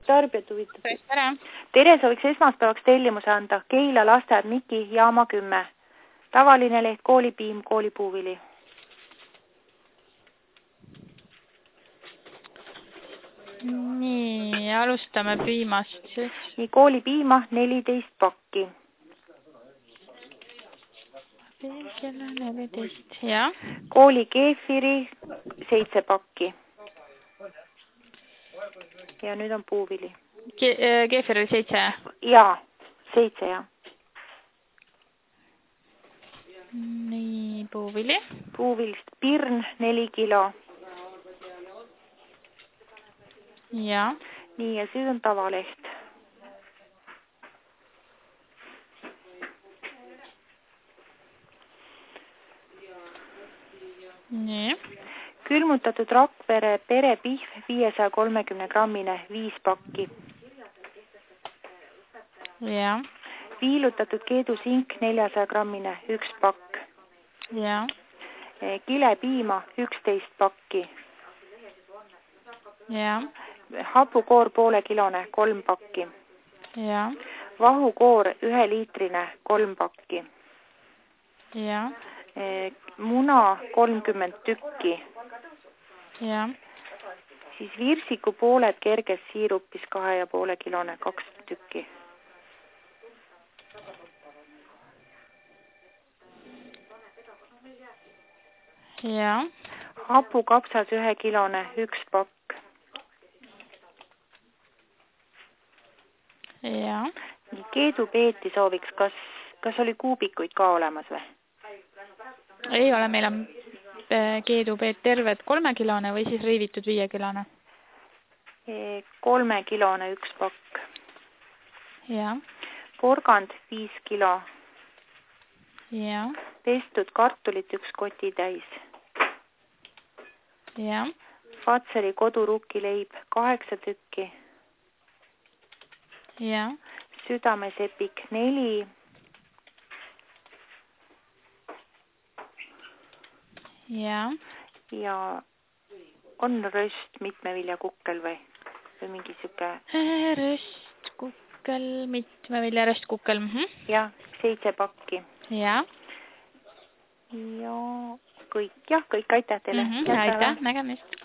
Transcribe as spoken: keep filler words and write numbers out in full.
tarbijat huvitab. tere. Tere, sooviks esmaspäevaks tellimuse anda. Keila lasteaed Miki, Jaama kümme. Tavaline leht, koolipiim, koolipuuvili. Nii, alustame piimast. Nii, koolipiima neliteist pakki. neliteist, jah. Kooli keefiri seitse pakki. Ja nüüd on puuvili. Ke keefir oli seitse? Jaa, seitse, jah. Nii, puuvili. Puuvilist pirn neli kilo. Ja. Nii, ja siis on tavaleht. Nii. Külmutatud Rakvere perepihv viiesaja kolmekümne grammine viis pakki. Ja. Viilutatud keedusink neljsaja grammine üks pakk. Ja. Kilepiima üksteist pakki. Ja. Hapukoor poole kilone kolm pakki. Ja. Vahukoor ühe liitrine kolm pakki. Ja. Muna kolmkümmend tükki. Ja. Siis virsiku pooled kerges siirupis kahe ja poole kilone kaks tükki. Ja. Hapukapsas ühe kilone üks pakk. Ja. Keedupeeti sooviks, kas, kas oli kuubikuid ka olemas või? Ei ole, meil on keedupeet terved kolmekilone või siis riivitud viiekilone? Kolmekilone üks pakk. Ja. Porgand viis kilo. Ja. Pestud kartulit üks koti täis. Ja. Fatseri kodurukileib kaheksa tükki. Ja. Südamesepik neli. Ja. Ja on röst mitmeviljakukkel või, või mingi siuke? Röstkukkel, mitmevilja röstkukkel. Mm -hmm. Jah, seitse pakki. Ja. Ja kõik, jah, kõik, aitäh teile. Mm -hmm. Aitäh, nägemist.